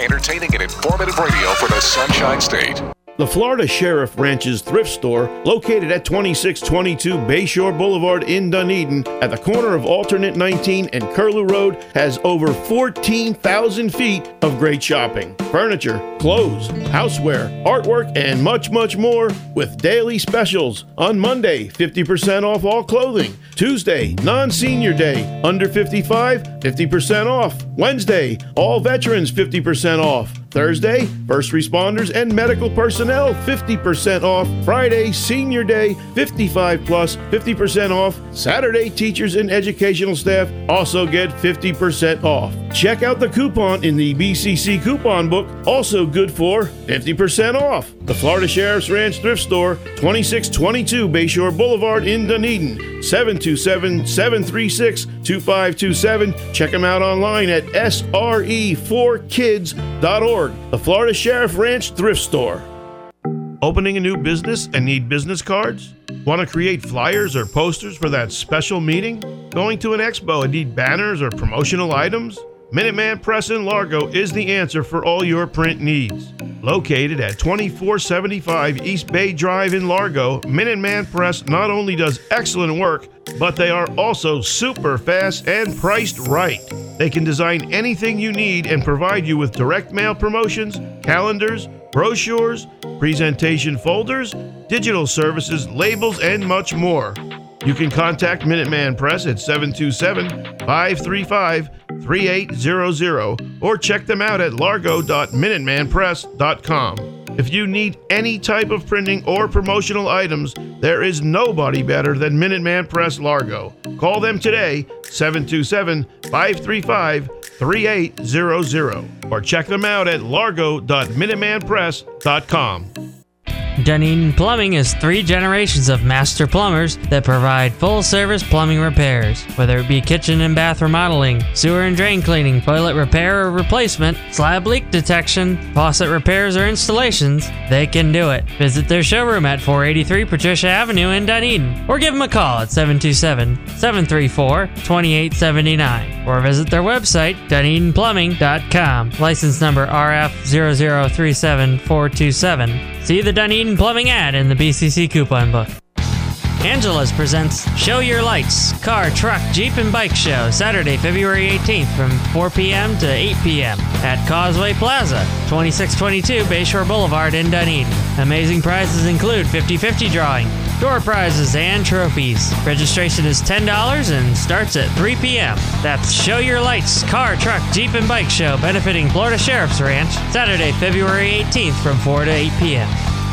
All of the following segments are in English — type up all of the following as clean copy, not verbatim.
entertaining and informative radio for the Sunshine State. The Florida Sheriff Ranch's thrift store, located at 2622 Bayshore Boulevard in Dunedin, at the corner of Alternate 19 and Curlew Road, has over 14,000 feet of great shopping. Furniture, clothes, houseware, artwork, and much, much more, with daily specials. On Monday, 50% off all clothing. Tuesday, non-senior day, under 55, 50% off. Wednesday, all veterans 50% off. Thursday, first responders and medical personnel 50% off. Friday, senior day, 55 plus 50% off. Saturday, teachers and educational staff also get 50% off. Check out the coupon in the BCC coupon book, also good for 50% off. The Florida Sheriff's Ranch Thrift Store, 2622 Bayshore Boulevard in Dunedin, 727-736-2527. Check them out online at sre4kids.org. The Florida Sheriff Ranch Thrift Store. Opening a new business and need business cards? Want to create flyers or posters for that special meeting? Going to an expo and need banners or promotional items? Minuteman Press in Largo is the answer for all your print needs. Located at 2475 East Bay Drive in Largo, Minuteman Press not only does excellent work, but they are also super fast and priced right. They can design anything you need and provide you with direct mail promotions, calendars, brochures, presentation folders, digital services, labels, and much more. You can contact Minuteman Press at 727-535-3800 or check them out at largo.minutemanpress.com. If you need any type of printing or promotional items, there is nobody better than Minuteman Press Largo. Call them today, 727-535-3800, or check them out at largo.minutemanpress.com. Dunedin Plumbing is 3 generations of master plumbers that provide full-service plumbing repairs. Whether it be kitchen and bath remodeling, sewer and drain cleaning, toilet repair or replacement, slab leak detection, faucet repairs or installations, they can do it. Visit their showroom at 483 Patricia Avenue in Dunedin, or give them a call at 727-734-2879, or visit their website, DunedinPlumbing.com. License number RF 0037427. See the Dunedin Plumbing ad in the BCC coupon book. Angela's presents Show Your Lights, car, truck, Jeep, and bike show, Saturday, February 18th from 4 p.m. to 8 p.m. at Causeway Plaza, 2622 Bayshore Boulevard in Dunedin. Amazing prizes include 50/50 drawing, door prizes, and trophies. Registration is $10 and starts at 3 p.m. That's Show Your Lights, car, truck, Jeep, and bike show benefiting Florida Sheriff's Ranch, Saturday, February 18th from 4 to 8 p.m.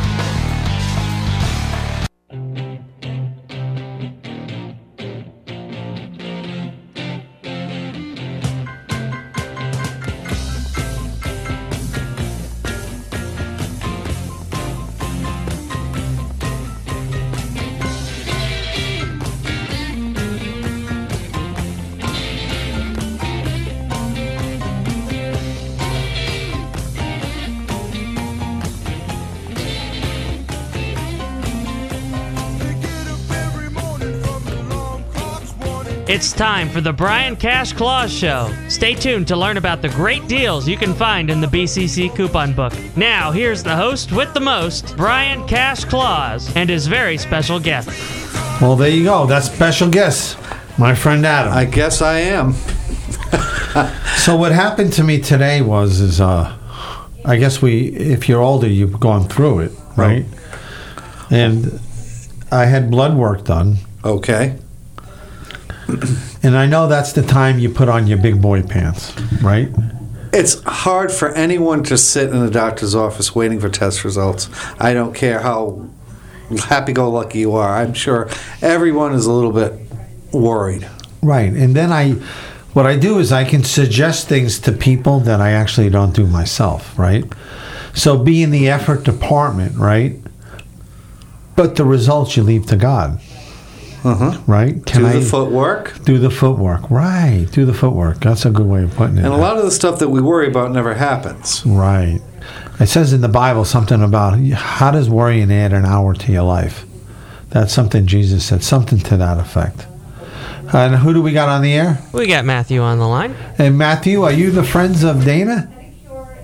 It's time for the Brian Cash Claus Show. Stay tuned to learn about the great deals you can find in the BCC coupon book. Now, here's the host with the most, Brian Cash Claus, and his very special guest. Well, there you go. That's special guest, my friend Adam. I guess I am. So what happened to me today is I guess if you're older, you've gone through it, right? Oh. And I had blood work done. Okay. And I know that's the time you put on your big boy pants, right? It's hard for anyone to sit in a doctor's office waiting for test results. I don't care how happy-go-lucky you are. I'm sure everyone is a little bit worried. Right. And then what I do is I can suggest things to people that I actually don't do myself, right? So be in the effort department, right? But the results you leave to God. Right? Do the footwork? Do the footwork. Right. Do the footwork. That's a good way of putting it. And a lot of the stuff that we worry about never happens. Right. It says in the Bible something about how does worrying add an hour to your life? That's something Jesus said. Something to that effect. And who do we got on the air? We got Matthew on the line. Hey, Matthew, are you the friends of Dana?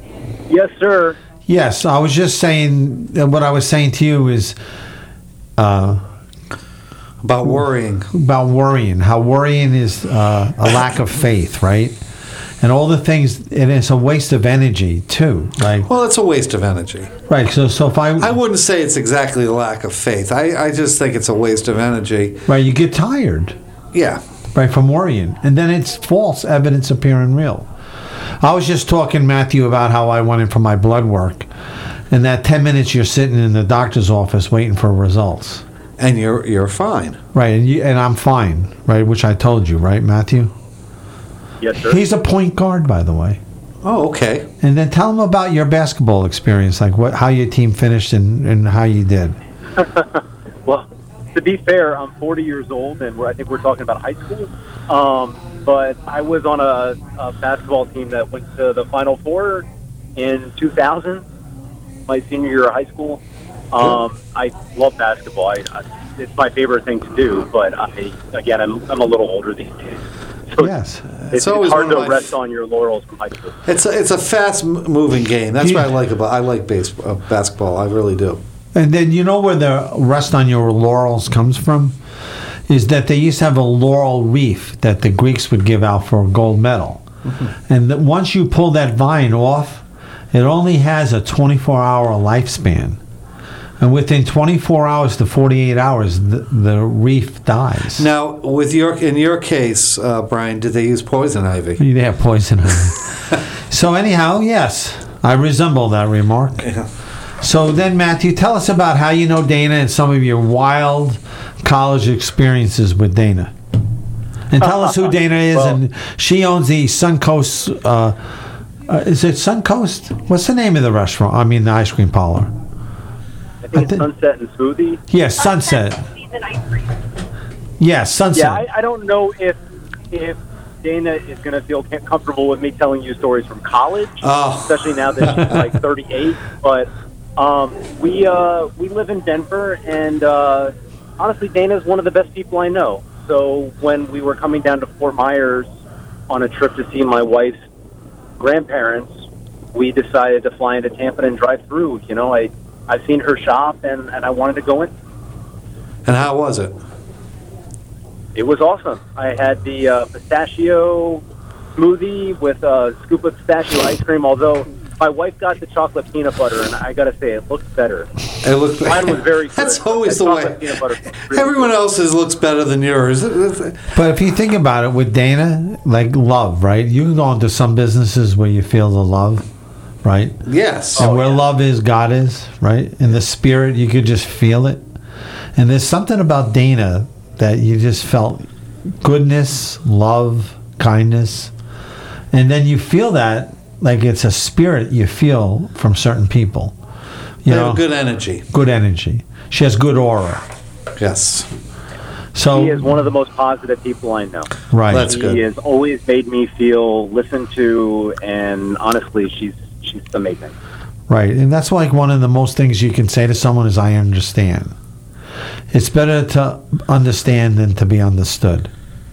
Yes, sir. Yes, I was just saying, what I was saying to you is About worrying. about worrying, how worrying is a lack of faith, right? And all the things, and it's a waste of energy too. Like, Well, it's a waste of energy. right, so if I wouldn't say it's exactly a lack of faith. I just think it's a waste of energy. right, you get tired, Yeah. right, from worrying, and then it's false evidence appearing real. I was just talking, Matthew, about how I went in for my blood work, and that 10 minutes you're sitting in the doctor's office waiting for results, And you're fine. right, and I'm fine, right, which I told you, right, Matthew? Yes, sir. He's a point guard, by the way. Oh, okay. And then tell him about your basketball experience, like how your team finished and how you did. Well, to be fair, I'm 40 years old, and I think we're talking about high school. But I was on a basketball team that went to the Final Four in 2000, my senior year of high school. I love basketball. It's my favorite thing to do, but I'm a little older these days. So Yes. it's always hard one of to my- rest on your laurels from high school. It's a fast-moving game. That's what I like basketball. I really do. And then you know where the rest on your laurels comes from? Is that they used to have a laurel wreath that the Greeks would give out for a gold medal. And that once you pull that vine off, it only has a 24-hour lifespan. And within 24 hours to 48 hours, the wreath dies. Now, in your case, Brian, did they use poison ivy? They have poison ivy. So anyhow, yes, I resemble that remark. Yeah. So then, Matthew, tell us about how you know Dana and some of your wild college experiences with Dana. And tell us who Dana is. Well, and she owns the Suncoast. Is it Suncoast? What's the name of the restaurant? I mean, the ice cream parlor. I think it's Sunset and Smoothie. Yes, Sunset. Yes, Sunset. Yeah, I don't know if Dana is going to feel comfortable with me telling you stories from college, especially now that she's like 38. But we live in Denver, and honestly, Dana's one of the best people I know. So when we were coming down to Fort Myers on a trip to see my wife's grandparents, we decided to fly into Tampa and drive through. You know, I've seen her shop, and I wanted to go in. And how was it? It was awesome. I had the pistachio smoothie with a scoop of pistachio ice cream, although my wife got the chocolate peanut butter, and I got to say, it looked better. It looked. Mine was very good. That's always the chocolate way. peanut butter was really Everyone good. else's looks better than yours. But if you think about it, with Dana, like love, right? You can go into some businesses where you feel the love, right? Yes. And where love is, God is, right? In the spirit, you could just feel it. And there's something about Dana that you just felt goodness, love, kindness. And then you feel that like it's a spirit you feel from certain people. You They know, have good energy. good energy. She has good aura. Yes. So, He is one of the most positive people I know. right. That's good. He has always made me feel listened to, and honestly, she's amazing. Right, and that's like one of the most things you can say to someone is, I understand. It's better to understand than to be understood.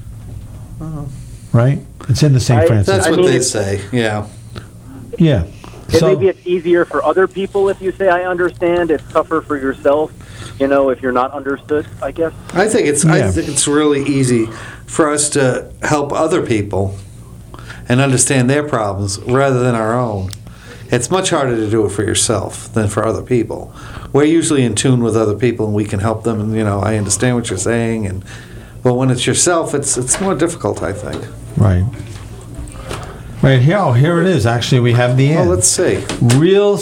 Right? It's in the St. Francis. That's I what mean, they it's- say. Yeah. Yeah. And So, maybe it's easier for other people if you say I understand. It's tougher for yourself, you know, if you're not understood, I guess. I think it's Yeah. really easy for us to help other people and understand their problems rather than our own. It's much harder to do it for yourself than for other people. We're usually in tune with other people and we can help them, and I understand what you're saying, but when it's yourself, it's more difficult, I think. right. Right here, here it is. Actually, we have the Well, end. let's see. Real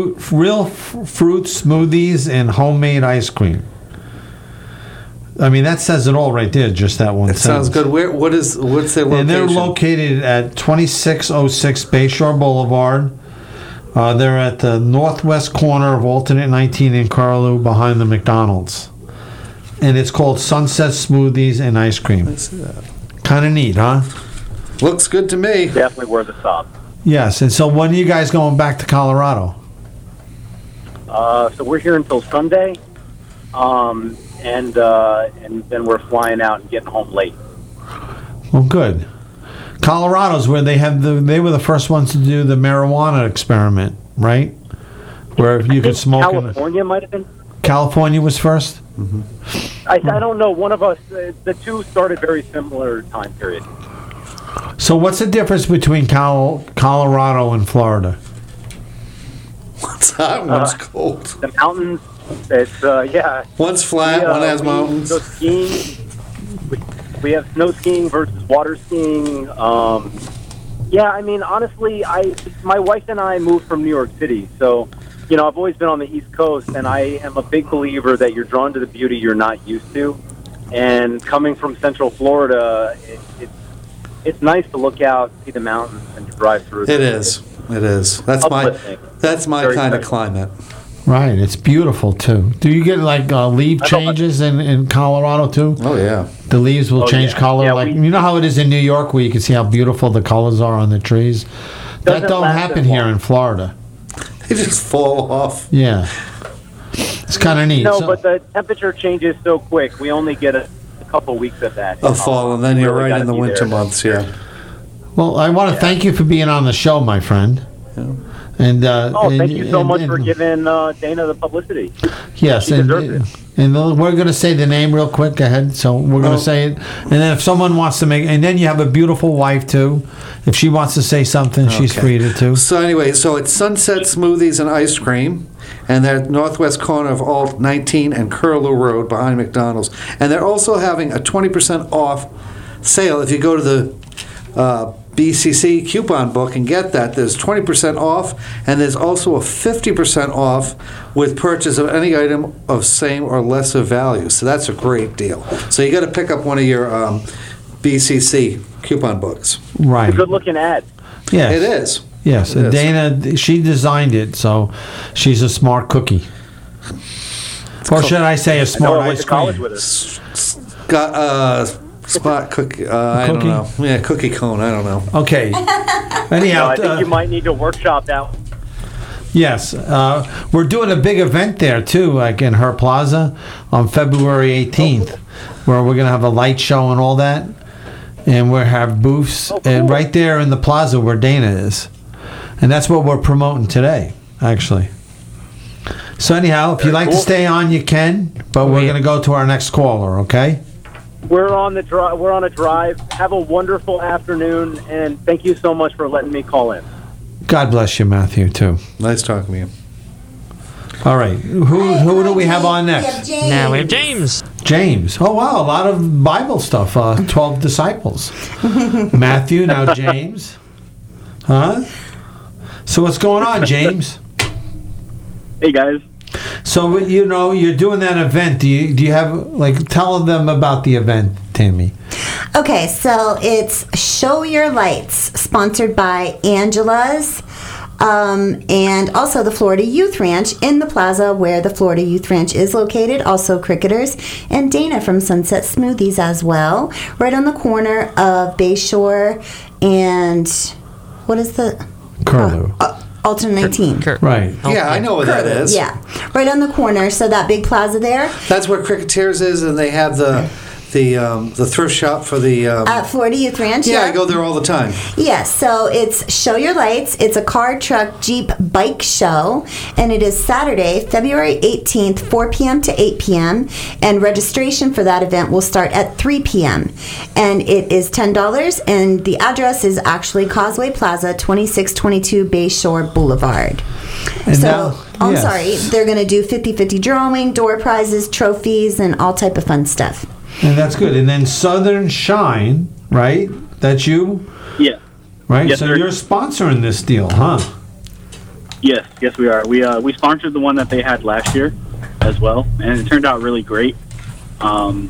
fruit smoothies and homemade ice cream. I mean, that says it all right there, just that one It sounds sentence. good. What's their location? And they're located at 2606 Bayshore Boulevard. They're at the northwest corner of Alternate 19 in Carlu, behind the McDonald's. And it's called Sunset Smoothies and Ice Cream. I see that. Kind of neat, huh? Looks good to me. Definitely worth a stop. Yes. And so when are you guys going back to Colorado? So we're here until Sunday, and then we're flying out and getting home late. Well, good. Colorado's where they were the first ones to do the marijuana experiment, right? Where you could smoke. California might have been. California was first. I don't know. One of us, the two started very similar time period. So what's the difference between Colorado and Florida? One's hot, one's cold. The mountains. It's yeah. One's flat, one has mountains. Go skiing. We have snow skiing versus water skiing. Yeah, I mean, honestly, my wife and I moved from New York City, so I've always been on the East Coast, and I am a big believer that you're drawn to the beauty you're not used to. And coming from Central Florida, it's nice to look out, see the mountains, and to drive through. It is. That's my kind of climate. Right, it's beautiful too. Do you get like leaf changes in Colorado too? Oh yeah, the leaves will change color. Yeah, you know how it is in New York, where you can see how beautiful the colors are on the trees. That don't happen here in Florida. They just fall off. Yeah, it's kind of neat. No, but the temperature changes so quick. We only get a couple weeks of that. Of fall, and then you're really right in the winter months. Yeah. Well, I want to thank you for being on the show, my friend. Yeah. And thank you so much for giving Dana the publicity. Yes, and we're going to say the name real quick. Go ahead. So we're going to say it, and then if someone wants to and then you have a beautiful wife too. If she wants to say something, she's free to too. So anyway, it's Sunset Smoothies and Ice Cream, and they're at northwest corner of Alt 19 and Curlew Road behind McDonald's, and they're also having a 20% off sale if you go to the BCC coupon book and get that. There's 20% off, and there's also a 50% off with purchase of any item of same or lesser value. So that's a great deal. So you got to pick up one of your BCC coupon books. Right. It's a good looking ad. Yes. It is. Yes, and Dana, she designed it, so she's a smart cookie. Or should I say a smart ice cream? Spot cookie. I don't know. Yeah, cookie cone. I don't know. Okay. Anyhow, I think you might need to workshop that. Yes, we're doing a big event there too, like in Her Plaza on February 18th, where we're gonna have a light show and all that, and we'll have booths and right there in the plaza where Dana is, and that's what we're promoting today, actually. So anyhow, if you'd like to stay on, you can, but we're gonna go to our next caller. Okay. We're on a drive. Have a wonderful afternoon, and thank you so much for letting me call in. God bless you, Matthew, too. Nice talking to you. All right. Who do we have on next? Now we have James. James. Oh, wow. A lot of Bible stuff. 12 disciples. Matthew, now James. Huh? So what's going on, James? Hey, guys. So, you're doing that event. Do you have, tell them about the event, Tammy. Okay, so it's Show Your Lights, sponsored by Angela's, and also the Florida Youth Ranch in the plaza where the Florida Youth Ranch is located, also Cricketers, and Dana from Sunset Smoothies as well, right on the corner of Bayshore and, what is the? Curlew. Alternate 19. Right. Yeah, I know what that is. Yeah, right on the corner. So that big plaza there. That's where Cricketers is, and they have the thrift shop for the at Florida Youth Ranch. Yeah, I go there all the time. Yes, so it's Show Your Lights. It's a car, truck, Jeep, bike show, and it is Saturday, February 18th, 4 p.m. to 8 p.m. And registration for that event will start at 3 p.m. And it is $10, and the address is actually Causeway Plaza, 2622 Bayshore Boulevard. And I'm sorry, they're going to do 50-50 drawing, door prizes, trophies, and all type of fun stuff. And that's good. And then Southern Shine, right? That's you? Yeah. Right? Yes, so sir. You're sponsoring this deal, huh? Yes, we are. We sponsored the one that they had last year as well, and it turned out really great. There's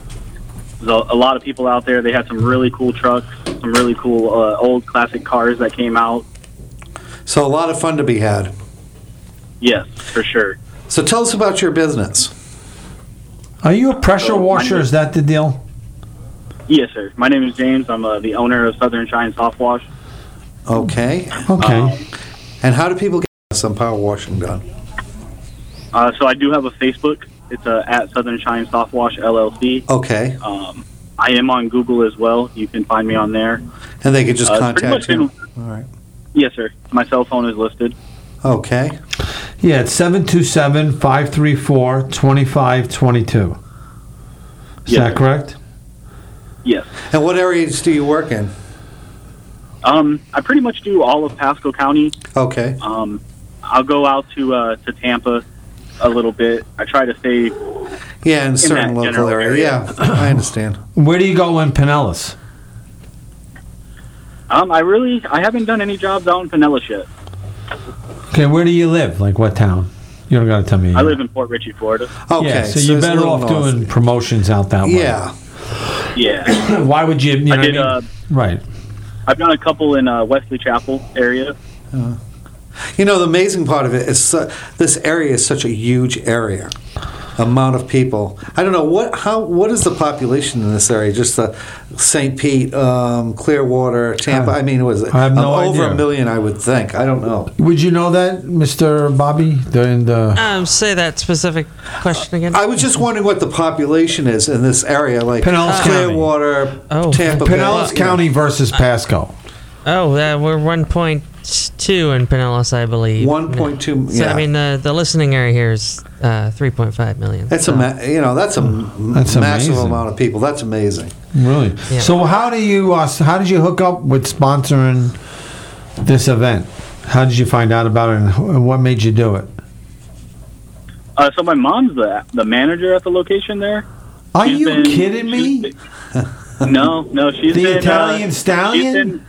a lot of people out there. They had some really cool trucks, some really cool old classic cars that came out. So a lot of fun to be had. Yes, for sure. So tell us about your business. Are you a pressure washer? Is that the deal? Yes, sir. My name is James. I'm the owner of Southern Shine Soft Wash. Okay. Okay. And how do people get some power washing done? So I do have a Facebook. It's at Southern Shine Soft Wash LLC. Okay. I am on Google as well. You can find me on there. And they could just Pretty contact much you. been- All right. Yes, sir. My cell phone is listed. Okay. Yeah, it's 727-534-2522. Is Yes, that sir. correct? Yes. And what areas do you work in? I pretty much do all of Pasco County. Okay. I'll go out to Tampa a little bit. I try to stay. Yeah, in certain that local general area. area. Yeah, I understand. Where do you go in Pinellas? I haven't done any jobs out in Pinellas yet. Okay, where do you live? Like what town? You don't got to tell me. I live in Port Richey, Florida. Okay. Yeah, so it's you're a better little off north. doing promotions out that way. Yeah. Yeah. Why would you? You know I did. what I mean? Right. I've done a couple in Wesley Chapel area. You know, the amazing part of it is this area is such a huge area. Amount of people. I don't know what is the population in this area? Just St. Pete, Clearwater, Tampa. I mean, was it I have no over idea. 1 million? I would think. I don't know. Would you know that, Mr. Bobby? Say that specific question again. I was just wondering what the population is in this area, like Pinellas Clearwater, County. Tampa Bay. Pinellas County versus Pasco. Oh, we're 1.2 in Pinellas, I believe. 1.2. So Yeah, I mean, the listening area here is 3.5 million. that's so. that's a That's massive amazing. amount of people. That's amazing. Really? Yeah. So how did you hook up with sponsoring this event? How did you find out about it, and what made you do it? So my mom's the manager at the location there. Are She's you been- kidding me? No, she's The been Italian Stallion?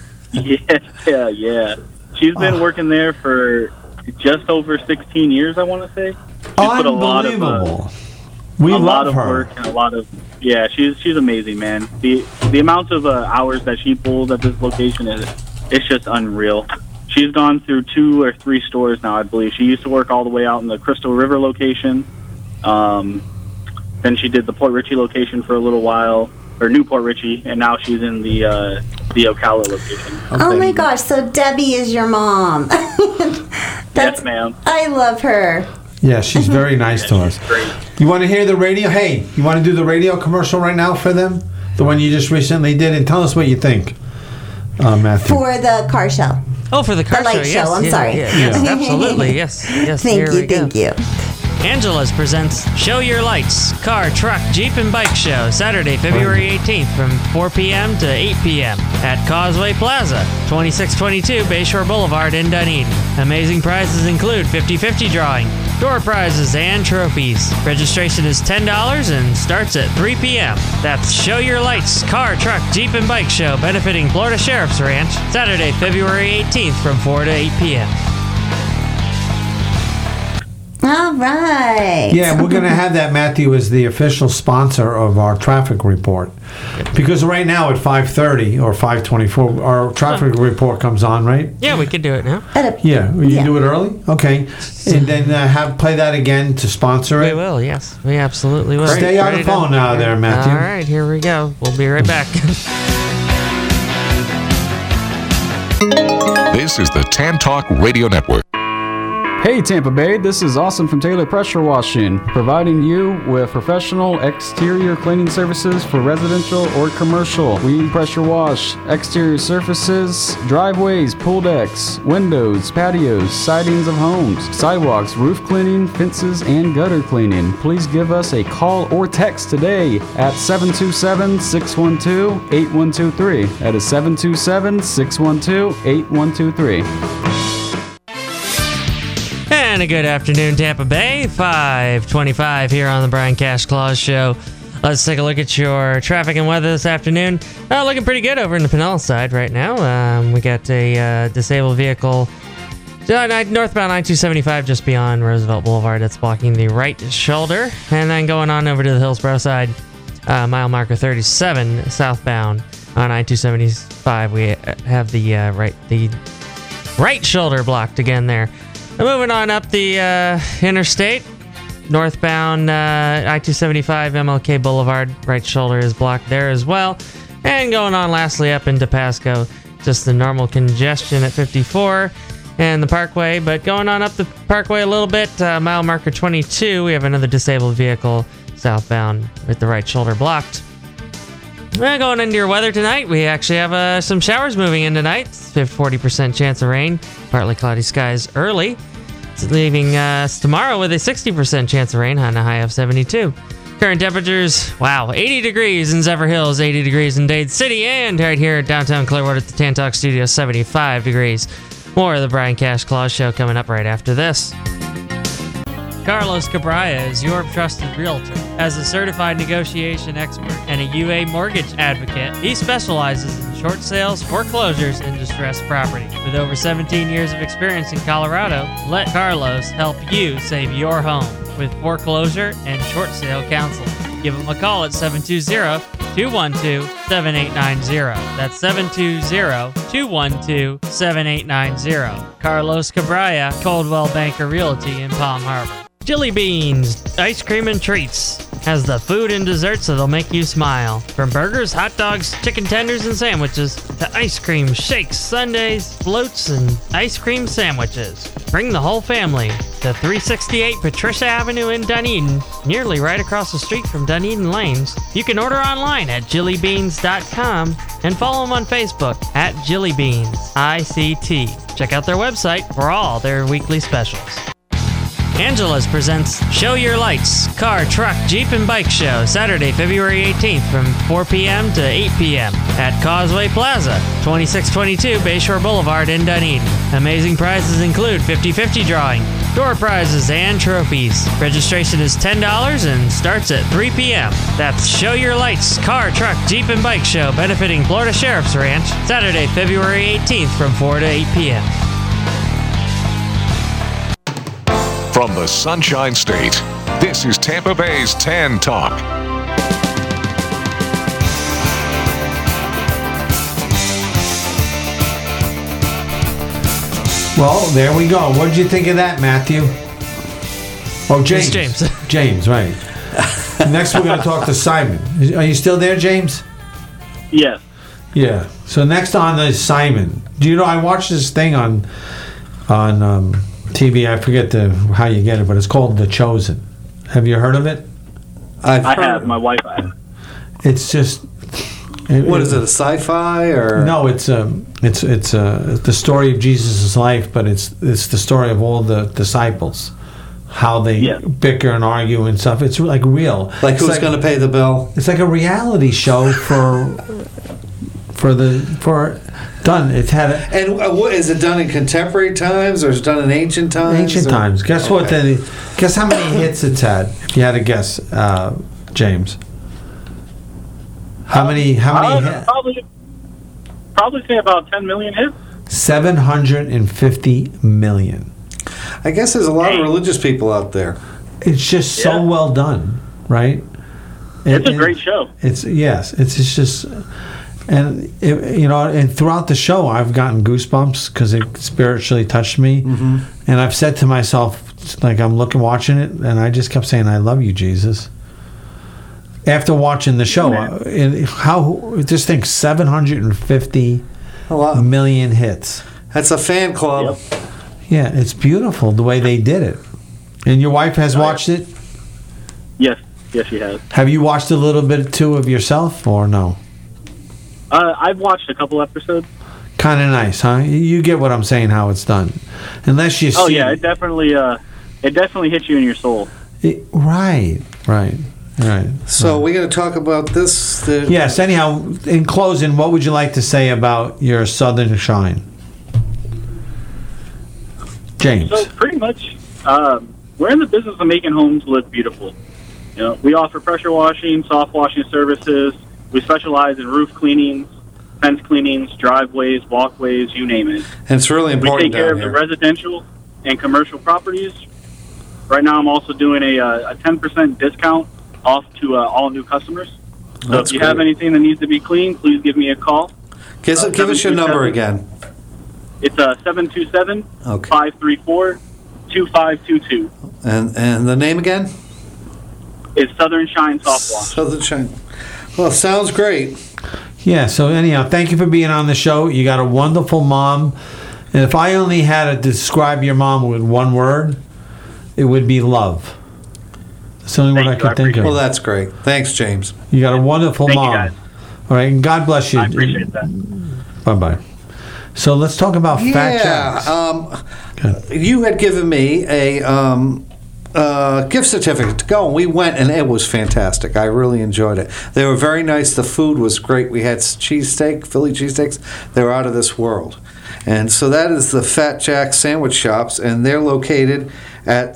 Yeah. She's been working there for just over 16 years, I want to say. She's put a lot of Unbelievable. We a lot love of her. work and a lot of she's amazing, man. The amount of hours that she pulls at this location it's just unreal. She's gone through 2 or 3 stores now, I believe. She used to work all the way out in the Crystal River location. Then she did the Port Richey location for a little while, or Newport Richey, and now she's in the Ocala location. Oh my gosh! So Debbie is your mom. Yes, ma'am. I love her. Yeah, she's very nice to us. Great. You want to hear the radio? Hey, you want to do the radio commercial right now for them? The one you just recently did? And tell us what you think, Matthew. For the car show. Oh, for the car The light show. show, I'm sorry. Yes, absolutely. Yes. Thank you. Angela's presents Show Your Lights, car, truck, Jeep, and bike show, Saturday, February 18th from 4 p.m. to 8 p.m. at Causeway Plaza, 2622 Bayshore Boulevard in Dunedin. Amazing prizes include 50/50 drawing, door prizes, and trophies. Registration is $10 and starts at 3 p.m. That's Show Your Lights, car, truck, Jeep, and bike show benefiting Florida Sheriff's Ranch, Saturday, February 18th from 4 to 8 p.m. All right. Yeah, we're going to have that, Matthew, as the official sponsor of our traffic report. Because right now at 5:30 or 5:24, our traffic report comes on, right? Yeah, we could do it now. Yeah, you Yeah. do it early? Okay. And then play that again to sponsor We it? will, yes. We absolutely will. Stay on the Ready to- phone now there, Matthew. All right, here we go. We'll be right back. This is the Tan Talk Radio Network. Hey Tampa Bay, this is Austin from Taylor Pressure Washing, providing you with professional exterior cleaning services for residential or commercial. We pressure wash exterior surfaces, driveways, pool decks, windows, patios, sidings of homes, sidewalks, roof cleaning, fences, and gutter cleaning. Please give us a call or text today at 727-612-8123. That is 727-612-8123. And a good afternoon, Tampa Bay. 5:25 here on the Brian Cash Claus Show. Let's take a look at your traffic and weather this afternoon. Looking pretty good over in the Pinellas side right now. We got a disabled vehicle northbound I-275 just beyond Roosevelt Boulevard. That's blocking the right shoulder. And then going on over to the Hillsborough side, mile marker 37 southbound on I-275. We have the right shoulder blocked again there. Moving on up the interstate, northbound I-275 MLK Boulevard, right shoulder is blocked there as well. And going on lastly up into Pasco, just the normal congestion at 54 and the Parkway. But going on up the Parkway a little bit, mile marker 22, we have another disabled vehicle southbound with the right shoulder blocked. Well, going into your weather tonight, we actually have some showers moving in tonight. 40% chance of rain, partly cloudy skies early. It's leaving us tomorrow with a 60% chance of rain on a high of 72. Current temperatures, 80 degrees in Zephyr Hills, 80 degrees in Dade City, and right here at downtown Clearwater at the Tan Talk Studio, 75 degrees. More of the Brian Cash Claus Show coming up right after this. Carlos Cabrera is your trusted realtor. As a certified negotiation expert and a UA mortgage advocate, he specializes in short sales, foreclosures, and distressed property. With over 17 years of experience in Colorado, let Carlos help you save your home with foreclosure and short sale counseling. Give him a call at 720-212-7890. That's 720-212-7890. Carlos Cabrera, Coldwell Banker Realty in Palm Harbor. Chili Beans, ice cream and treats, has the food and desserts that'll make you smile. From burgers, hot dogs, chicken tenders, and sandwiches, to ice cream, shakes, sundaes, floats, and ice cream sandwiches. Bring the whole family to 368 Patricia Avenue in Dunedin, nearly right across the street from Dunedin Lanes. You can order online at jillybeans.com and follow them on Facebook at jillybeans, ICT. Check out their website for all their weekly specials. Angela's presents Show Your Lights, car, truck, Jeep, and bike show, Saturday, February 18th from 4 p.m. to 8 p.m. at Causeway Plaza, 2622 Bayshore Boulevard in Dunedin. Amazing prizes include 50/50 drawing, door prizes, and trophies. Registration is $10 and starts at 3 p.m. That's Show Your Lights, car, truck, Jeep, and bike show benefiting Florida Sheriff's Ranch, Saturday, February 18th from 4 to 8 p.m. From the Sunshine State, this is Tampa Bay's Tan Talk. Well, there we go. What did you think of that, Matthew? Oh, James. It's James. James, right. Next, we're going to talk to Simon. Are you still there, James? Yes. Yeah. So next on is Simon. Do you know, I watched this thing on TV. I forget how you get it, but it's called The Chosen. Have you heard of it? I have. My wife has. It's just. What is it? A sci-fi or no? It's the story of Jesus' life, but it's the story of all the disciples, how they bicker and argue and stuff. It's like real. Like who's going to pay the bill? It's like a reality show for done. It had and what is it done in contemporary times or is it done in ancient times? Ancient times. Guess what? Guess how many hits it's had? If you had to guess, James. How many? Probably say about 10 million hits. 750 million. I guess there's a lot of religious people out there. It's just so well done, right? It's a great show. It's just, and and throughout the show, I've gotten goosebumps because it spiritually touched me, and I've said to myself, like I'm watching it, and I just kept saying, "I love you, Jesus." After watching the show, just think 750 million hits. That's a fan club. Yep. Yeah, it's beautiful the way they did it. And your wife has watched it? Yes, she has. Have you watched a little bit too of yourself, or no? I've watched a couple episodes. Kind of nice, huh? You get what I'm saying? How it's done, unless you see. Oh yeah, it definitely hits you in your soul. Right. So we're going to talk about this. Yes. Anyhow, in closing, what would you like to say about your Southern Shine, James? So pretty much, we're in the business of making homes look beautiful. We offer pressure washing, soft washing services. We specialize in roof cleanings, fence cleanings, driveways, walkways, you name it. And it's really important. We take care of the residential and commercial properties. Right now, I'm also doing a 10% discount off to all new customers. So if you have anything that needs to be cleaned, please give me a call. Give us your number again. It's 727-534-2522. And the name again? It's Southern Shine Soft Wash. Southern Shine. Well, sounds great. Yeah, so anyhow, thank you for being on the show. You got a wonderful mom. And if I only had to describe your mom with one word, it would be love. That's the only one I could think of. Well, that's great. Thanks, James. You got a wonderful mom. You guys. All right, and God bless you. I appreciate that. Bye-bye. So let's talk about Fat Jacks. You had given me a gift certificate to go, and we went, and it was fantastic. I really enjoyed it. They were very nice. The food was great. We had Philly cheesesteaks. They were out of this world. And so that is the Fat Jack Sandwich Shops, and they're located at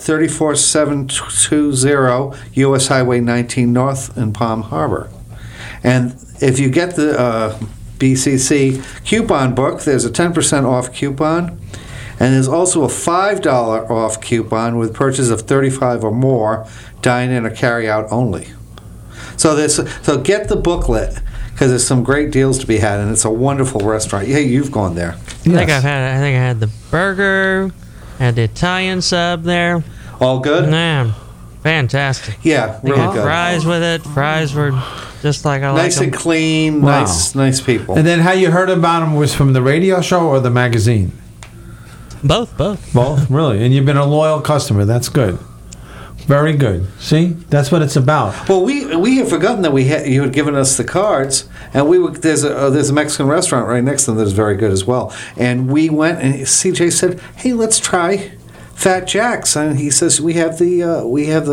34720 U.S. Highway 19 North in Palm Harbor. And if you get the BCC coupon book, there's a 10% off coupon, and there's also a $5 off coupon with purchase of 35 or more, dine-in or carry-out only. So get the booklet, because there's some great deals to be had, and it's a wonderful restaurant. Yeah, you've gone there. I think I had the burger, had the Italian sub there. All good? Man, fantastic. Yeah, They really got good. fries with it. Fries were just like I like Nice them. and clean, Wow. nice people. And then how you heard about them was from the radio show or the magazine? Both. Both, really. And you've been a loyal customer. That's good. Very good. See, that's what it's about. Well, we have forgotten that you had given us the cards, and there's a Mexican restaurant right next to them that is very good as well. And we went, and CJ said, "Hey, let's try Fat Jack's," and he says, "We have the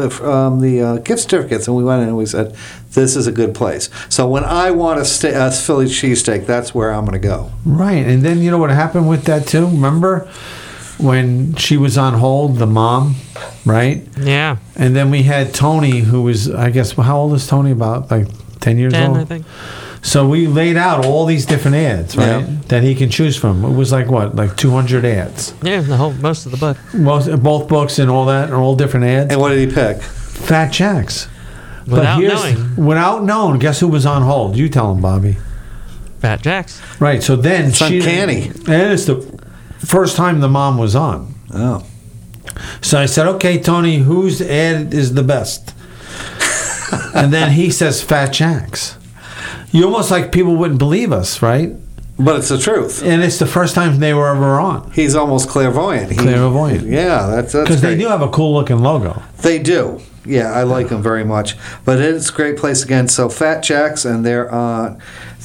gift certificates," and we went in and we said, "This is a good place." So when I want a Philly cheesesteak, that's where I'm going to go. Right. And then you know what happened with that too? Remember when she was on hold, the mom, right? Yeah. And then we had Tony, who was, I guess, how old is Tony? About like 10 years 10, old? I think. So we laid out all these different ads, right? Yeah. That he can choose from. It was like what, like 200 ads. Yeah, most of the book. Both books and all that, and all different ads. And what did he pick? Fat Jacks. Without knowing. Without knowing, guess who was on hold? You tell him, Bobby. Fat Jacks. Right. So then It's uncanny. And it's the first time the mom was on. Oh. So I said, "Okay, Tony, whose ad is the best?" And then he says, "Fat Jacks." You almost like people wouldn't believe us, right? But it's the truth. And it's the first time they were ever on. He's almost clairvoyant. Clairvoyant. Yeah, that's Because they great. do have a cool looking logo. They do. Yeah, I like them very much. But it's a great place again. So Fat Jack's, and they're on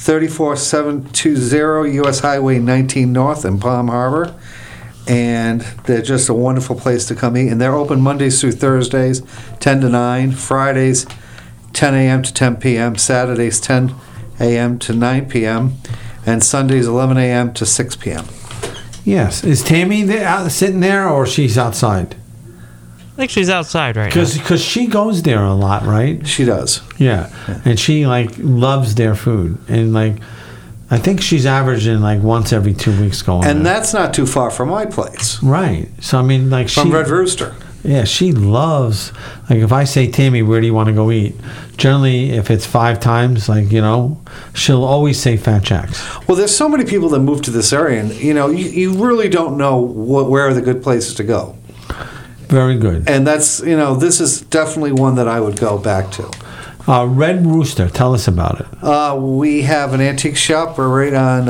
34720 U.S. Highway 19 North in Palm Harbor. And they're just a wonderful place to come eat. And they're open Mondays through Thursdays, 10 to 9. Fridays, 10 a.m. to 10 p.m. Saturdays, 10 a.m. to 9 p.m. And Sundays, 11 a.m. to 6 p.m. Yes. Is Tammy there, sitting there, or she's outside? I think she's outside right now. Because she goes there a lot, right? She does. Yeah. And she, like, loves their food. And, like, I think she's averaging, like, once every 2 weeks going And there. that's not too far from my place. Right. So, I mean, like, From Red Rooster. Yeah, she loves, like, if I say, "Tammy, where do you want to go eat?" Generally, if it's 5 times, like, you know, she'll always say Fat Jacks. Well, there's so many people that move to this area, and, you know, you really don't know where are the good places to go. Very good. And that's, you know, this is definitely one that I would go back to. Red Rooster, tell us about it. We have an antique shop. We're right on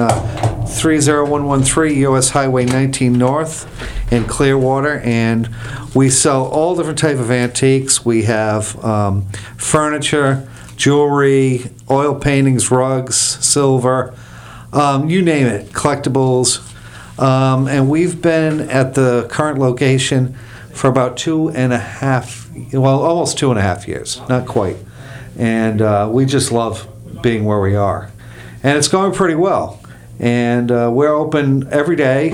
30113 U.S. Highway 19 North in Clearwater, and we sell all different type of antiques. We have furniture, jewelry, oil paintings, rugs, silver, you name it, collectibles. And we've been at the current location for about almost 2.5 years, not quite. And we just love being where we are. And it's going pretty well. And we're open every day,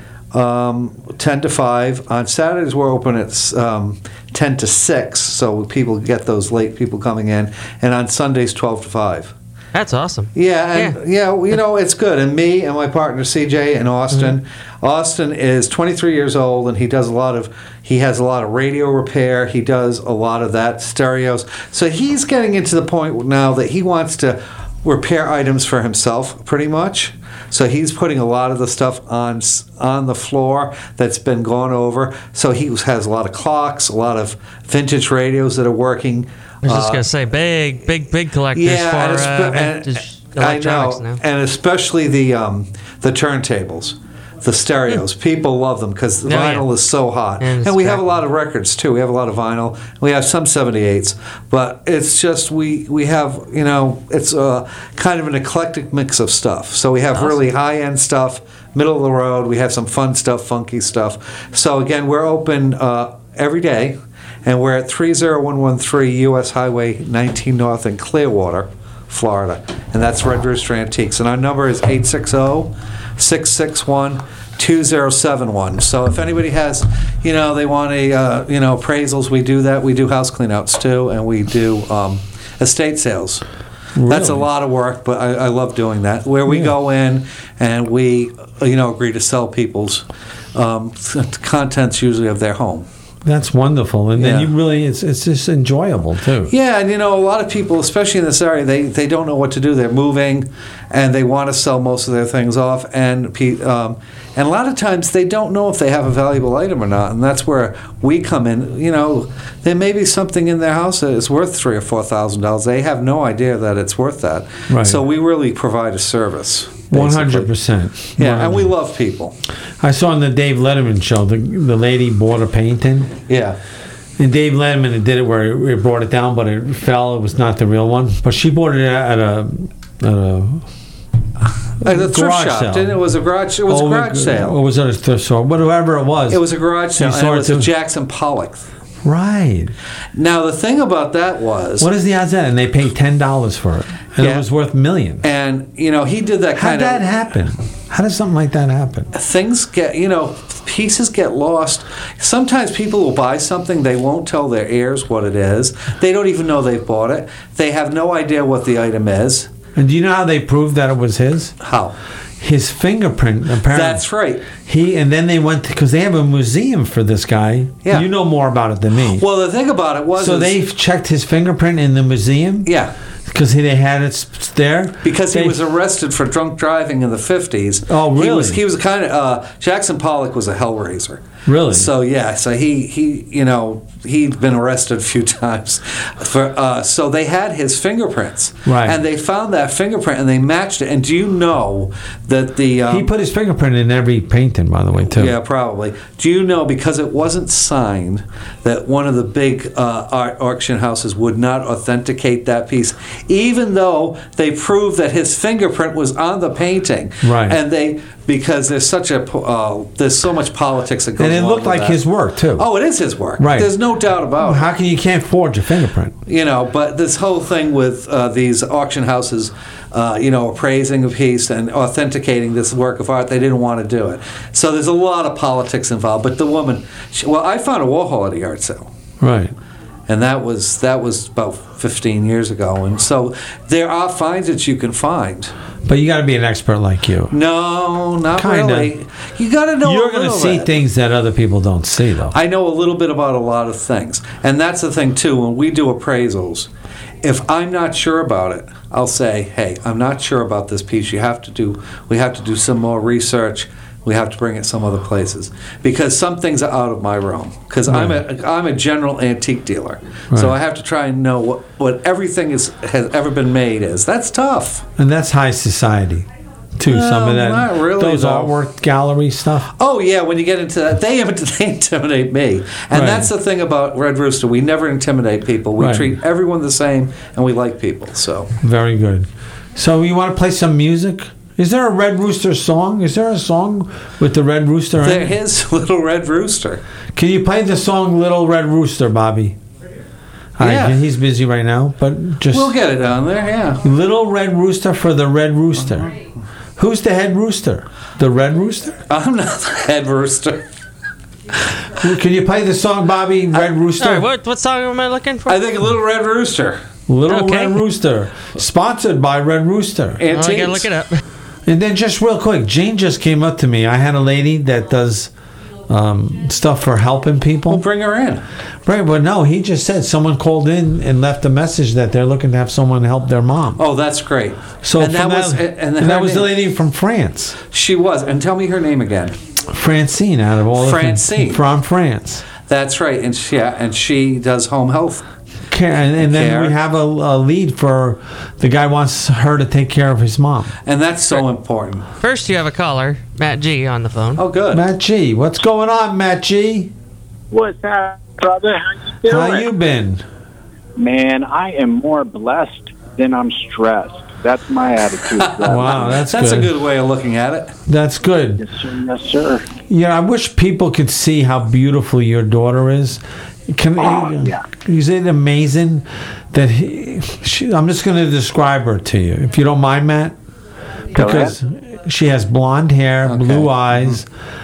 10 to 5. On Saturdays, we're open at 10 to 6, so people get those late people coming in. And on Sundays, 12 to 5. That's awesome. Yeah, you know, it's good. And me and my partner CJ and Austin. Mm-hmm. Austin is 23 years old, and he has a lot of radio repair. He does a lot of that, stereos. So he's getting into the point now that he wants to repair items for himself, pretty much. So he's putting a lot of the stuff on the floor that's been gone over. So he has a lot of clocks, a lot of vintage radios that are working. I was just gonna say, big collectors for vintage electronics now. And especially the turntables. the stereos. People love them because the vinyl is so hot. And we have a lot of records, too. We have a lot of vinyl. We have some 78s. But it's just, we have, it's kind of an eclectic mix of stuff. So we have really high-end stuff, middle of the road. We have some fun stuff, funky stuff. So, again, we're open every day. And we're at 30113 U.S. Highway 19 North in Clearwater, Florida. And that's Red Rooster Antiques. And our number is 860-661-2071. So if anybody has, they want appraisals, we do that. We do house cleanouts, too, and we do estate sales. Really? That's a lot of work, but I love doing that. Where we go in and we, agree to sell people's contents usually of their home. That's wonderful, and then you really, it's just enjoyable too. Yeah, and a lot of people, especially in this area, they don't know what to do. They're moving, and they want to sell most of their things off, and a lot of times they don't know if they have a valuable item or not, and that's where we come in. There may be something in their house that is worth $3,000 or $4,000. They have no idea that it's worth that. Right. So we really provide a service. 100%. Yeah, and we love people. I saw on the Dave Letterman show, the lady bought a painting. Yeah. And Dave Letterman did it where it brought it down, but it fell. It was not the real one. But she bought it at a thrift shop. It was a garage. It was a garage sale. Or was it a thrift store? Whatever it was. It was a garage sale. And it was a Jackson Pollock. Right. Now the thing about that was, what is the odds of that? And they paid $10 for it, and it was worth millions. And he did that kind of. How did that happen? How does something like that happen? Things get, pieces get lost. Sometimes people will buy something, they won't tell their heirs what it is. They don't even know they've bought it. They have no idea what the item is. And do you know how they proved that it was his? How? His fingerprint, apparently. That's right. And then they went, because they have a museum for this guy. Yeah. You know more about it than me. Well, the thing about it was... So they checked his fingerprint in the museum? Yeah. Because they had it there? Because he was arrested for drunk driving in the 50s. Oh, really? He was kind of... Jackson Pollock was a hellraiser. Really? So, yeah. So he'd been arrested a few times. So they had his fingerprints. Right. And they found that fingerprint and they matched it. And do you know that the... he put his fingerprint in every painting, by the way, too. Yeah, probably. Do you know, because it wasn't signed, that one of the big art auction houses would not authenticate that piece, even though they proved that his fingerprint was on the painting. Right. And because there's so much politics that goes on. And it looked like his work, too. Oh, it is his work. Right. There's no doubt about it. How can you can't forge a fingerprint? But this whole thing with these auction houses, appraising a piece and authenticating this work of art, they didn't want to do it. So there's a lot of politics involved. But the woman, I found a Warhol at a yard sale. Right. And that was about 15 years ago. And so there are finds that you can find. But you got to be an expert like you. No, not Kinda. really. You got to know. You're going to see things that other people don't see, though. I know a little bit about a lot of things, and that's the thing too. When we do appraisals, if I'm not sure about it, I'll say, "Hey, I'm not sure about this piece. We have to do some more research. We have to bring it some other places because some things are out of my realm. Because I'm a general antique dealer, so I have to try and know what everything has ever been made is. That's tough, and that's high society, too. Some of that, not really, those artwork gallery stuff. Oh yeah, when you get into that, they intimidate me, and that's the thing about Red Rooster. We never intimidate people. We treat everyone the same, and we like people. So very good. So you want to play some music? Is there a Red Rooster song? Is there a song with the Red Rooster? There is Little Red Rooster. Can you play the song Little Red Rooster, Bobby? Yeah. He's busy right now, but we'll get it on there, yeah. Little Red Rooster for the Red Rooster. Who's the head rooster? The Red Rooster? I'm not the head rooster. Can you play the song, Bobby, Red Rooster? All right, what song am I looking for? I think Little Red Rooster. Little Red Rooster. Sponsored by Red Rooster. I gotta look it up. And then just real quick, Jane just came up to me. I had a lady that does stuff for helping people. We'll bring her in. Right, but no, he just said someone called in and left a message that they're looking to have someone help their mom. Oh, that's great. So that was the lady from France. She was. And tell me her name again. Francine, out of all Francine. From France. That's right. And she does home health care, and then Care. we have a lead for the guy wants her to take care of his mom. And that's so important. First, you have a caller, Matt G, on the phone. Oh, good. Matt G, what's going on, Matt G? What's up, brother? How you doing? How you been? Man, I am more blessed than I'm stressed. That's my attitude. Wow, that's a good. good way of looking at it. That's good. Yes, sir. Yes, sir. Yeah, I wish people could see how beautiful your daughter is. Yeah. Is it amazing that I'm just going to describe her to you, if you don't mind, Matt? Because she has blonde hair, blue eyes,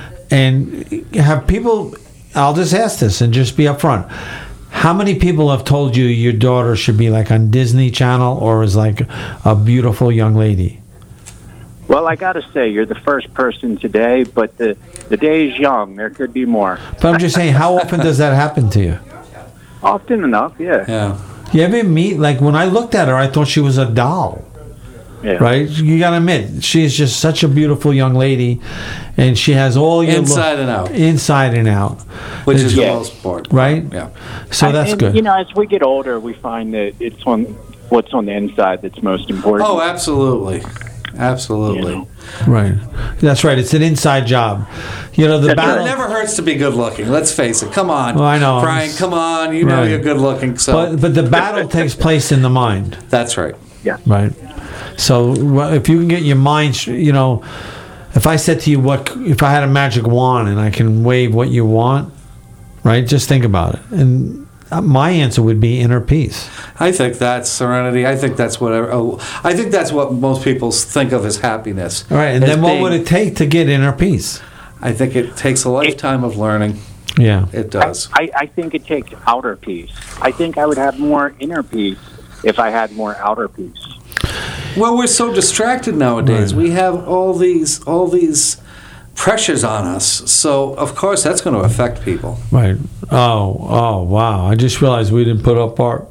and have people. I'll just ask this and just be upfront. How many people have told you your daughter should be like on Disney Channel or is like a beautiful young lady? Well, I got to say, you're the first person today, but the day is young. There could be more. But I'm just saying, how often does that happen to you? Often enough, yeah. Yeah. You ever meet, like when I looked at her, I thought she was a doll. Yeah. Right? You got to admit, she's just such a beautiful young lady, and she has all your Inside and out. Inside and out. Which is the Yeah. most important. Right? Yeah. So that's And, good. You know, as we get older, we find that it's on what's on the inside that's most important. Oh, absolutely. Absolutely. You know. Right. That's right. It's an inside job. You know, the That's battle. It never hurts to be good looking. Let's face it. Come on. Well, I know. Brian, come on. You know Right. you're good looking. So But the battle takes place in the mind. that's right. Right. So if you can get your mind, you know, if I said to you, if I had a magic wand and I can wave what you want, right? Just think about it. And my answer would be inner peace. I think that's serenity. I think that's I think that's what most people think of as happiness. All right. And As then what being- would it take to get inner peace? I think it takes a lifetime of learning. Yeah. It does. I think it takes outer peace. I think I would have more inner peace if I had more outer peace. Well, we're so distracted nowadays. Right. We have all these pressures on us. So, of course, that's going to affect people. Right. Oh, wow. I just realized we didn't put up our...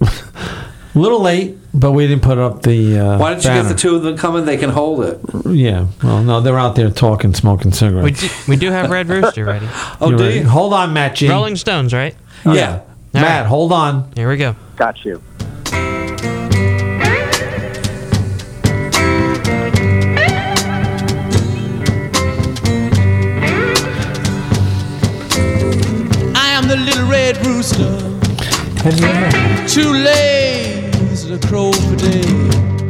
A little late, but we didn't put up the Why don't you banner. get the two of them coming? They can hold it. Yeah. Well, no, they're out there talking, smoking cigarettes. We do have Red Rooster ready. Oh, You're do right. you? Hold on, Matt G. Rolling Stones, right? Yeah. Matt, right. hold on. Here we go. Got you. I am the little red rooster, too lazy to crow for day.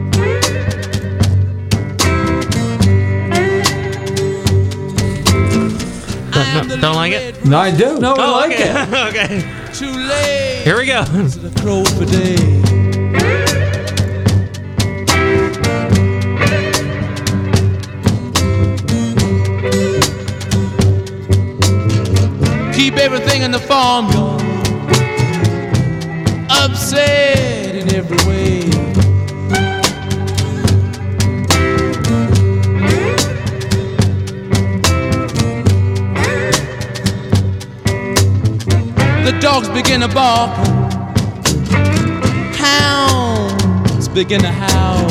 Don't like it? No, I do. No, I like okay. it. Okay. Too lazy Here we go. to crow for day. Keep everything in the farmyard upset in every way. The dogs begin to bark, hounds begin to howl.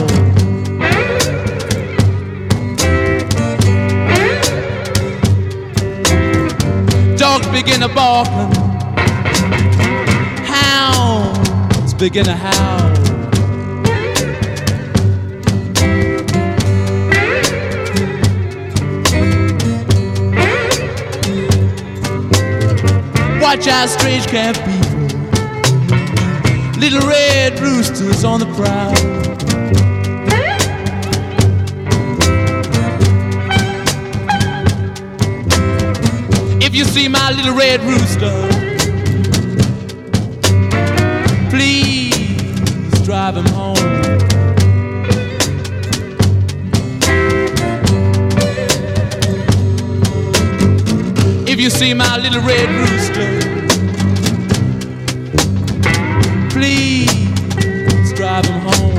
Dogs begin to bark, hounds begin to howl. Watch out, strange camp people, little red roosters on the prowl. If you see my little red rooster, please drive him home. If you see my little red rooster, please drive him home.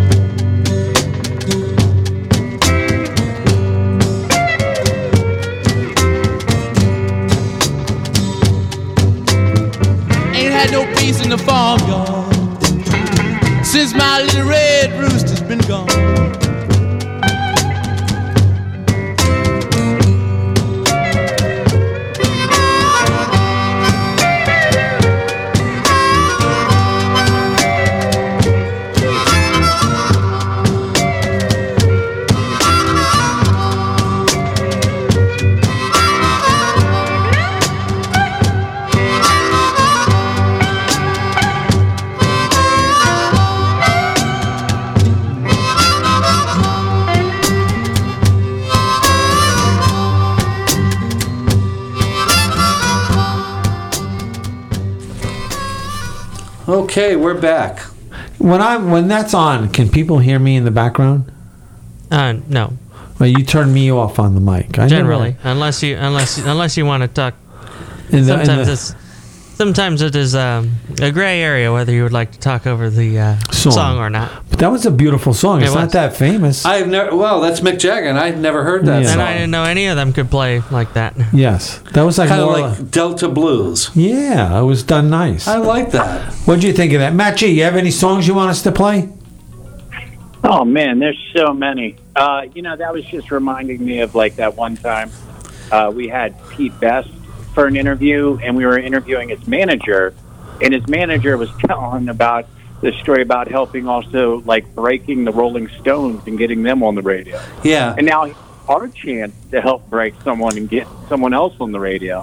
Ain't had no peace in the farmyard since my little red rooster's been gone. Okay, we're back. When that's on, can people hear me in the background? No. Well, you turn me off on the mic. Generally, unless you want to talk. Sometimes it is a gray area whether you would like to talk over the song or not. But that was a beautiful song. It's not that famous. I've never. Well, that's Mick Jagger, and I'd never heard that song. And I didn't know any of them could play like that. Yes, that was kind of like Delta Blues. Yeah, it was done nice. I like that. What'd you think of that, Matt G? You have any songs you want us to play? Oh man, there's so many. That was just reminding me of like that one time we had Pete Best for an interview, and we were interviewing his manager, and his manager was telling about the story about helping also like breaking the Rolling Stones and getting them on the radio. Yeah. And now our chance to help break someone and get someone else on the radio.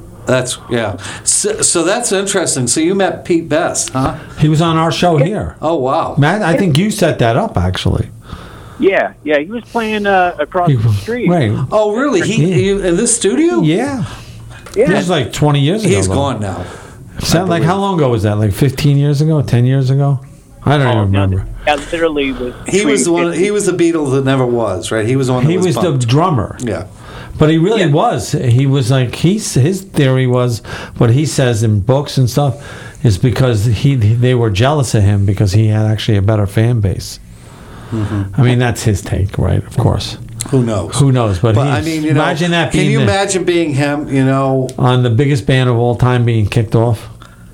So that's interesting. So you met Pete Best, huh? He was on our show here. Oh, wow. Matt, I think you set that up, actually. Yeah, he was playing across the street. Right. Oh, really? He in this studio? Yeah. It was like 20 years ago. He's gone now. Like, how long ago was that? Like 15 years ago? 10 years ago? I don't even remember. That literally was. He was the one. He was the Beatles that never was, right? He was the one. He was the drummer. Yeah. But he really was. He was like his theory was what he says in books and stuff is because they were jealous of him because he had actually a better fan base. Mm-hmm. I mean, that's his take, right? Of course. Who knows? Who knows? But I mean, imagine that. Can you imagine being him? On the biggest band of all time being kicked off.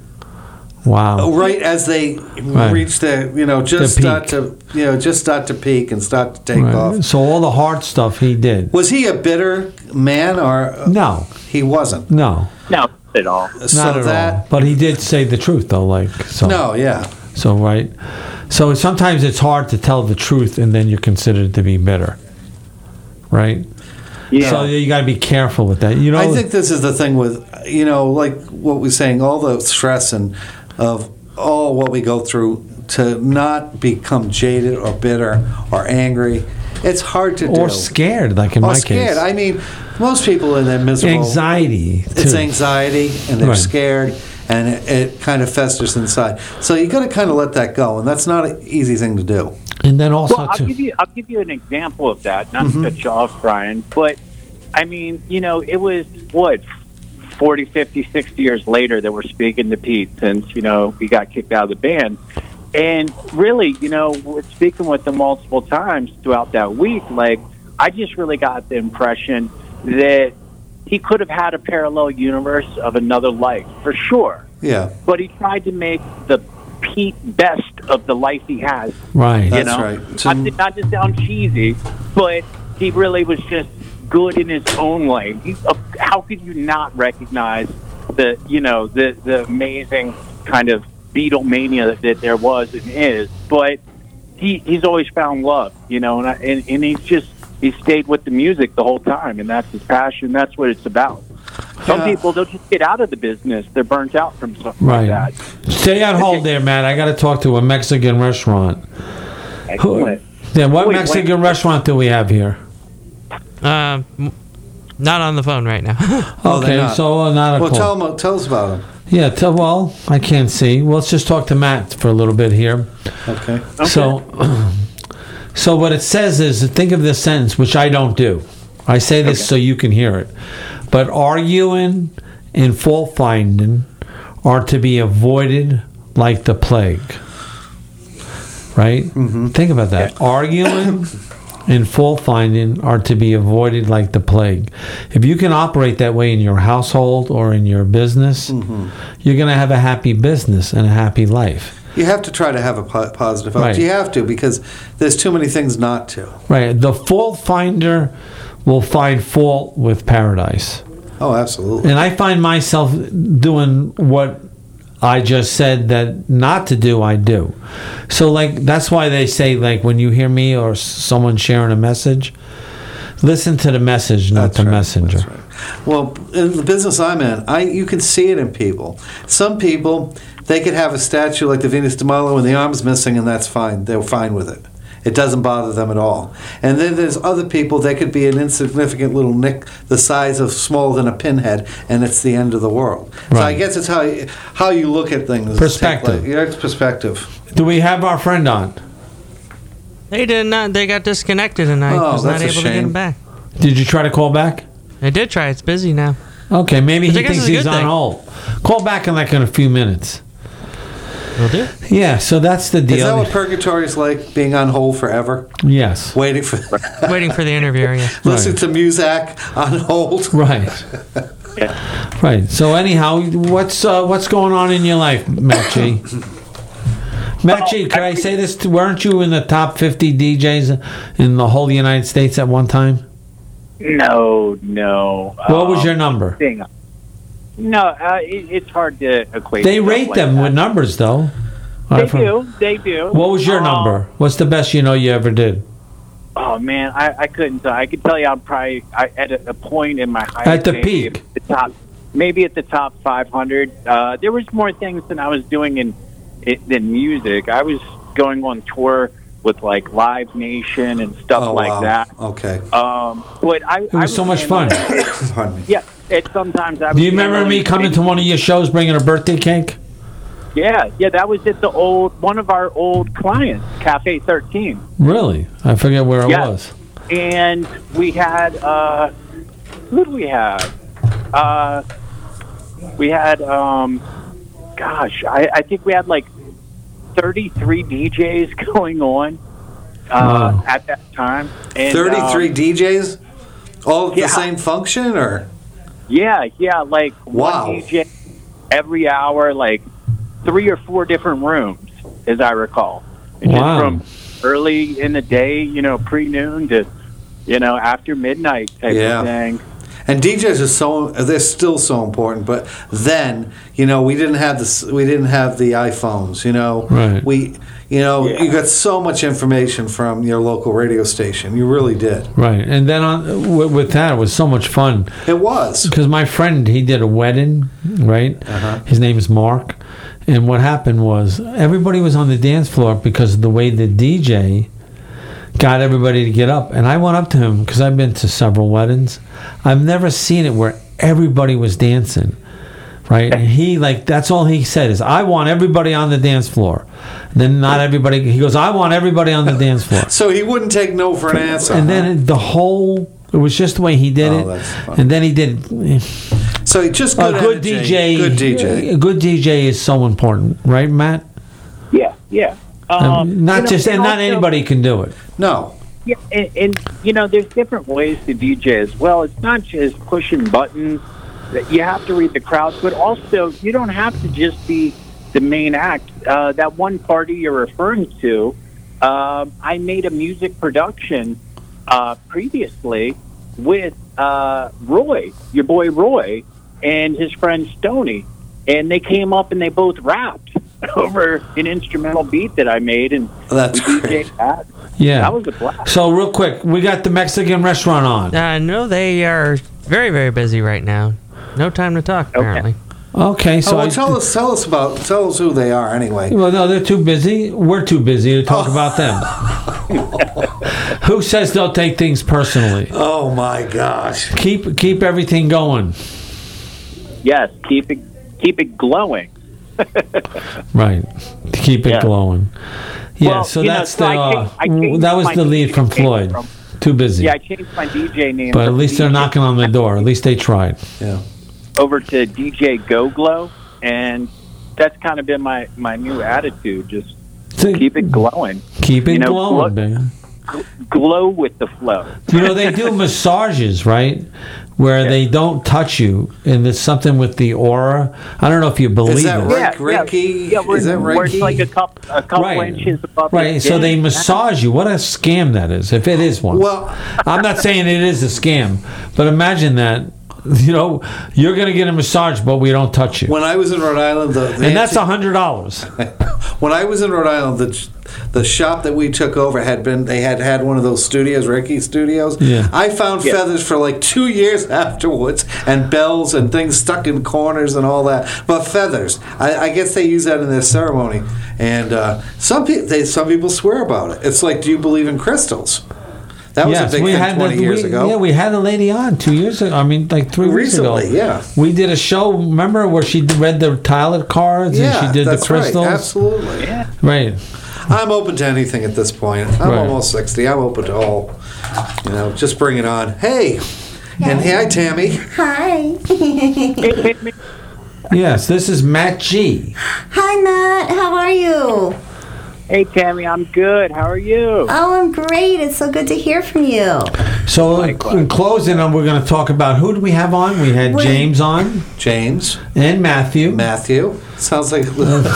Wow! Right as they reach start to peak and start to take off. So all the hard stuff he did. Was he a bitter man or no? He wasn't. No. No, not at all. Not at all. But he did say the truth, though. No, yeah. So right. So sometimes it's hard to tell the truth, and then you're considered to be bitter. Right. Yeah. So you got to be careful with that. I think this is the thing with like what we're saying, all the stress and of all what we go through to not become jaded or bitter or angry. It's hard to do. Or scared, like in my case. I mean, most people in their miserable anxiety. It's anxiety, and they're scared, and it kind of festers inside. So you got to kind of let that go, and that's not an easy thing to do. And then also, I'll give you an example of that. Not to cut you off, Brian, but I mean, it was what 40, 50, 60 years later that we're speaking to Pete since he got kicked out of the band. And really, we're speaking with him multiple times throughout that week. Like, I just really got the impression that he could have had a parallel universe of another life, for sure. Yeah. But he tried to make the Pete Best of the life he has. Right. That's right. Not to sound cheesy, but he really was just good in his own way. How could you not recognize the amazing kind of Beatlemania that there was and is? But he's always found love, and he stayed with the music the whole time, and that's his passion. That's what it's about. Some people, they'll just get out of the business. They're burnt out from something like that. Stay on hold there, Matt. I got to talk to a Mexican restaurant. Excellent. What Mexican restaurant do we have here? Not on the phone right now. Okay, so not a call. Well, tell us about them. Yeah, I can't see. Well, let's just talk to Matt for a little bit here. Okay. So what it says is, think of this sentence, which I don't do. I say this so you can hear it. But arguing and fault finding are to be avoided like the plague. Right? Mm-hmm. Think about that. Arguing and fault finding are to be avoided like the plague. If you can operate that way in your household or in your business, you're going to have a happy business and a happy life. You have to try to have a positive outlook. Right. You have to, because there's too many things not to. Right. The fault finder will find fault with paradise. Oh, absolutely. And I find myself doing what I just said that not to do, I do. So, that's why they say, when you hear me or someone sharing a message, listen to the message, not the messenger. That's right. Well, in the business I'm in, you can see it in people. Some people, they could have a statue like the Venus de Milo and the arm's missing, and that's fine. They're fine with it. It doesn't bother them at all. And then there's other people, they could be an insignificant little nick the size of smaller than a pinhead, and it's the end of the world. So I guess it's how you look at things. Perspective. It's perspective. Do we have our friend on? They did not. They got disconnected, and I was not able to get him back. Did you try to call back? I did try. It's busy now. Okay, maybe he Which I guess thinks is a he's good on thing. hold. Call back in a few minutes. Will do. Yeah, so that's the deal. Is that what purgatory is like, being on hold forever? Yes. Waiting for the interviewer, yeah. Listen to Muzak on hold. Right. Right. So anyhow, what's going on in your life, Matt G? Matt G, can I say this? Weren't you in the top 50 DJs in the whole United States at one time? No. What was your number? No, it's hard to equate. They stuff rate like them that. with numbers, though. They do. What was your number? What's the best you ever did? Oh man, I couldn't tell. I could tell you I'm probably at a point in my highest. At the maybe peak. Maybe at the top 500. There was more things than I was doing than music. I was going on tour with like Live Nation and stuff like that. Okay. But It was so much fun. Pardon me. Yeah, sometimes I. Do you remember me coming to one of your shows bringing a birthday cake? Yeah, that was at one of our old clients, Cafe 13. Really? I forget where it was. And we had, who did we have? We had, I think we had like 33 DJs going on at that time. And, 33 DJs? All at the same function, or? Yeah, like one DJ every hour, like 3 or 4 different rooms, as I recall. And just from early in the day, pre-noon to, after midnight type of thing. And DJs they're still so important. But then, we didn't have the iPhones. Right. You got so much information from your local radio station. You really did. Right. And then with that, it was so much fun. It was. Because my friend, he did a wedding, right? His name is Mark. And what happened was everybody was on the dance floor because of the way the DJ got everybody to get up. And I went up to him because I've been to several weddings. I've never seen it where everybody was dancing, right? And he, that's all he said is, I want everybody on the dance floor. And then not everybody, he goes, I want everybody on the dance floor. So he wouldn't take no for an answer. And then it was just the way he did it. That's fun. And then he did. So he just good DJ. Good DJ. A good DJ is so important, right, Matt? Yeah. Not anybody can do it. No. Yeah, and there's different ways to DJ as well. It's not just pushing buttons. That you have to read the crowd, but also you don't have to just be the main act. That one party you're referring to, I made a music production previously with Roy, your boy Roy, and his friend Stoney, and they came up and they both rapped over an instrumental beat that I made, and that's great. Yeah, that was a blast. So real quick, we got the Mexican restaurant on. No, they are very, very busy right now. No time to talk, apparently. Okay, so tell us who they are anyway. Well, no, they're too busy. We're too busy to talk about them. Who says they'll take things personally? Oh my gosh! Keep everything going. Yes, keep it glowing. Right, keep it glowing. Yeah, Well, so you know, that's so I changed that was my the lead DJ from name Floyd. from- Too busy. Yeah, I changed my DJ name. But at from least they're DJ knocking on the door. At least they tried. Yeah. over to DJ Go Glow, and that's kind of been my new attitude. Just keep it glowing. Keep it glowing, man. Glow with the flow. They do massages, right? Where they don't touch you, and there's something with the aura. I don't know if you believe Is that it. Reiki? Yeah, Is that where it's Reiki? like a couple inches above the Right, so skin. they massage you. What a scam that is, if it is one. Well, I'm not saying it is a scam, but imagine that. You're going to get a massage, but we don't touch you. When I was in Rhode Island, and that's $100. When I was in Rhode Island, the shop that we took over had one of those studios, Ricky Studios. Yeah. I found feathers for like 2 years afterwards, and bells and things stuck in corners and all that. But feathers, I guess they use that in their ceremony. And some people swear about it. It's like, do you believe in crystals? That was a big thing 20 years ago. Yeah, we had a lady on 2 years ago. I mean, like 3 weeks ago. Recently, yeah. We did a show, remember, where she read the tarot cards and she did the crystals? Right. Absolutely. Yeah. Right. I'm open to anything at this point. I'm almost 60. I'm open to all. Just bring it on. Hey. And hi, Tammy. Hi. Yes, this is Matt G. Hi, Matt. How are you? Hey, Tammy, I'm good. How are you? Oh, I'm great. It's so good to hear from you. So, in closing, we're going to talk about who do we have on? We had James on. James. And Matthew. Matthew. Sounds like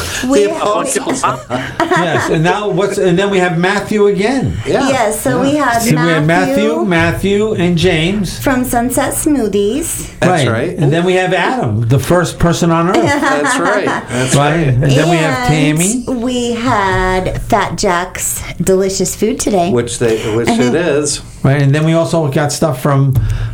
yes, and now and then we have Matthew again. Yeah. Yes, so we had Matthew, and James from Sunset Smoothies. That's right. And then we have Adam, the first person on Earth. That's right. That's right. And then we have Tammy. We had Fat Jack's delicious food today, which it is. Right, and then we also got stuff from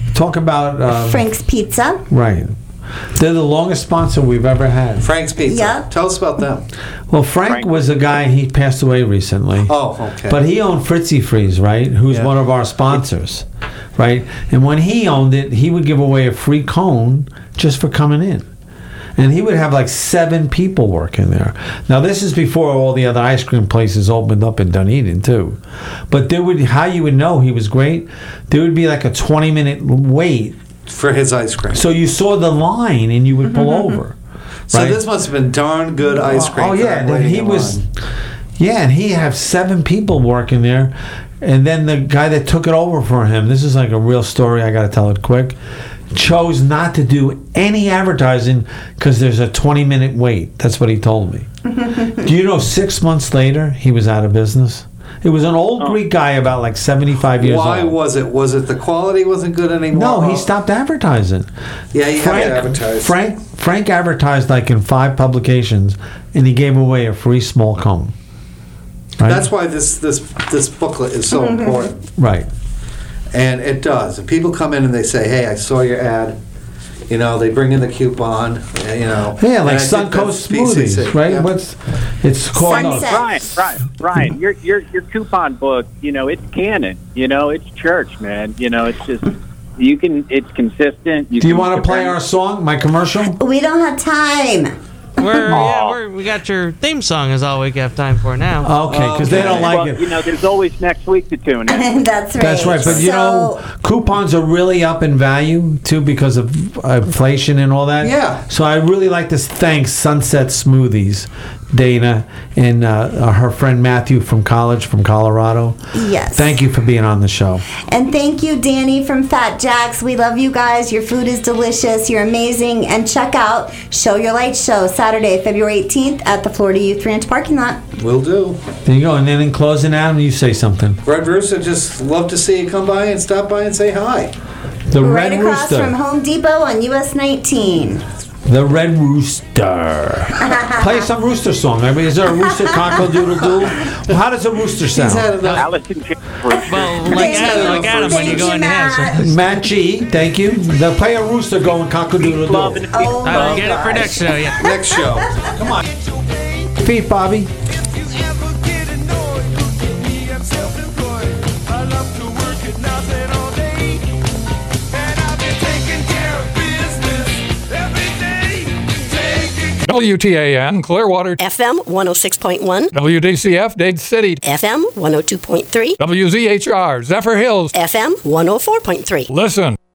Frank's Pizza. Right. They're the longest sponsor we've ever had. Frank's Pizza. Yep. Tell us about them. Well, Frank was a guy, he passed away recently. Oh, okay. But he owned Fritzy Freeze, right? Who's one of our sponsors, right? And when he owned it, he would give away a free cone just for coming in. And he would have like 7 people working there. Now, this is before all the other ice cream places opened up in Dunedin, too. But how you would know he was great, there would be like a 20-minute wait for his ice cream. So you saw the line and you would pull over. So this must have been darn good ice cream. Oh yeah, and he was. Yeah, and he had 7 people working there, and then the guy that took it over for him. This is like a real story. I got to tell it quick. Chose not to do any advertising because there's a 20-minute wait. That's what he told me. Do you know 6 months later he was out of business? It was an old Greek guy about like 75 years old. Why was it? Was it the quality wasn't good anymore? No, he stopped advertising. Yeah, you have to advertise. Frank advertised like in 5 publications, and he gave away a free small cone. Right? That's why this booklet is so important. Right. And it does. And people come in and they say, "Hey, I saw your ad." They bring in the coupon. Yeah, like Suncoast Smoothies, right? Yeah. It's called Brian. Your coupon book. It's canon. It's church, man. It's just it's consistent. Do you want to play our song, my commercial? We don't have time. We got your theme song is all we have time for now. Okay, because they don't like it. There's always next week to tune in. That's right. That's right. But coupons are really up in value too because of inflation and all that. Yeah. So I really like to thank Sunset Smoothies, Dana, and her friend Matthew from Colorado. Yes. Thank you for being on the show. And thank you, Danny from Fat Jack's. We love you guys. Your food is delicious. You're amazing. And check out Show Your Light Show Saturday, February 18th at the Florida Youth Ranch parking lot. Will do. There you go. And then in closing, Adam, you say something. Red Rooster, just love to see you come by and stop by and say hi. The right Red across Rooster. from Home Depot on US 19. The Red Rooster. Play some rooster song. I mean, is there a rooster cock-a-doodle-doo? Well, how does a rooster sound? Like Adam when you go in the house. Matt G, thank you. They'll play a rooster going cock-a-doodle-doo. I'll get it for next show, yeah. Next show. Come on. Feet, Bobby. WTAN, Clearwater. FM 106.1. WDCF, Dade City. FM 102.3. WZHR, Zephyr Hills. FM 104.3. Listen.